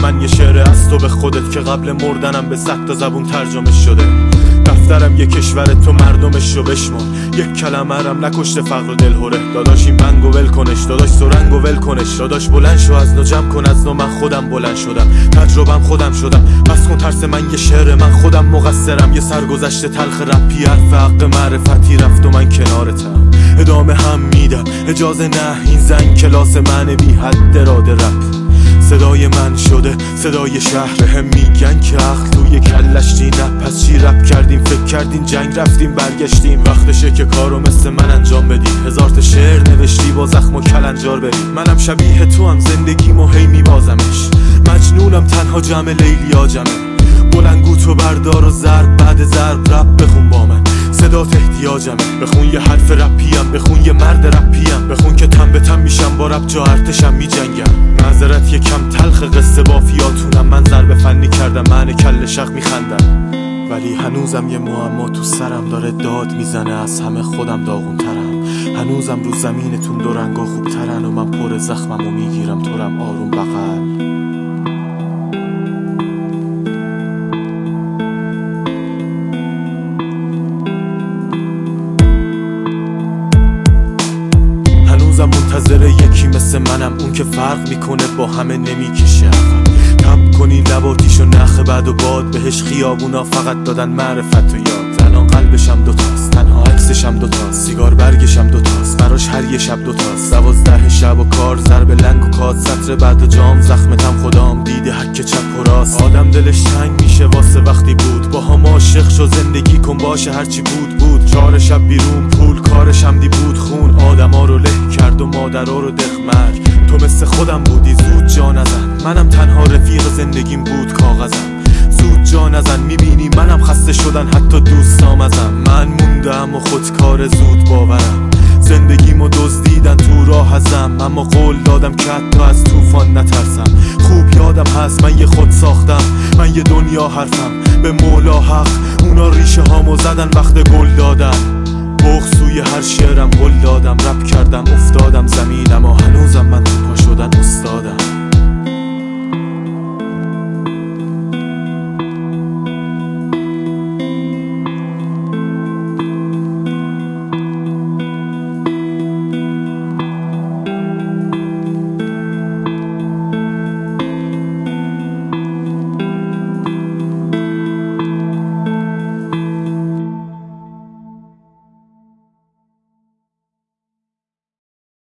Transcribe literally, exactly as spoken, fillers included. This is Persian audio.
من یه شعر از تو به خودت که قبل مردنم به صد تا زبون ترجمه شده. دفترم یه کشور تو مردمش رو بشمار، یک کلمه رم نکشته فقر و دلهوره. داداش این بنگو ول کنش، داداش سرنگو ول کنش، داداش بلند شو از نو جمع کن از نو. من خودم بلند شدم، تجربم خودم شدم. بس کن ترس من یه شعر، من خودم مقصرم. یه سرگذشت تلخ رپی حرف حق معرفتی رفت و من کنارتم. ادامه هم میدم، اجازه نه، این زنگ کلاس من بی حد اراده رپ. صدای من شده صدای شهر، هم میگن که عقل توی کلشتی. نه پس چی رپ کردیم، فکر کردیم جنگ رفتیم برگشتیم. وقتشه که کارو مثل من انجام بدی، هزار تا شعر نوشتی با زخم و کلنجار بری. منم شبیه تو هم زندگیمو هی میبازمش، مجنونم تنها جمع لیلیا جمع. بلنگو تو بردار و ضرب بعد ضرب رپ بخون با من، صدات احتیاجمه. بخون یه حرف رپیم، بخون یه مرد رپیم. بخون که تن به تن میشم با رپ، جا ارتشم میجنگم. معذرت یه کم تلخ قصه بافیاتونم، من ضرب فنی کردم معنی کل شق میخندم. ولی هنوزم یه معما تو سرم داره داد میزنه، از همه خودم داغون ترم. هنوزم رو زمینتون دو رنگا خوب ترن و من پر زخمم و میگیرم تورم آروم بغل. منتظر یکی مثل منم، اون که فرق میکنه با همه نمیکشه. تب کنی لباتیشو نخ بعد و باد بهش خیابونا فقط دادن معرفت و یاد. الان قلبشم دوتاست، تنها عکسشم دوتاست، سیگار برگشم دوتاست، براش هر یه شب دوتاست. دوازده شب و کار، ضرب لنگ و کات، سطر بعد جام، زخمتم خدام دیده حک چپ و راست. آدم دلش تنگ میشه واسه وقتی بود با هم عاشق شو، زندگی کن باشه هرچی بود بود. چهار شب بیرون پول، کارش همدی بود خون. آدما رو له کرد و مادرها رو دخمر. تو مثل خودم بودی زود جا نزن، منم تنها رفیق زندگیم بود کاغذم. زود جا نزن، میبینی منم خسته شدن حتی دوستام ازم. من موندم و خودکار زود باورم، زندگیمو دزدیدن تو راه ازم. اما قول دادم که حتی از طوفان نترسم. خوب یادم هست من یه خود ساختم، من یه دنیا حرفم به مولا حق. اونا ریشه هامو زدن وقت گل دادن، بغض توی هر شعرم گل دادم. رپ کردم افتادم زمین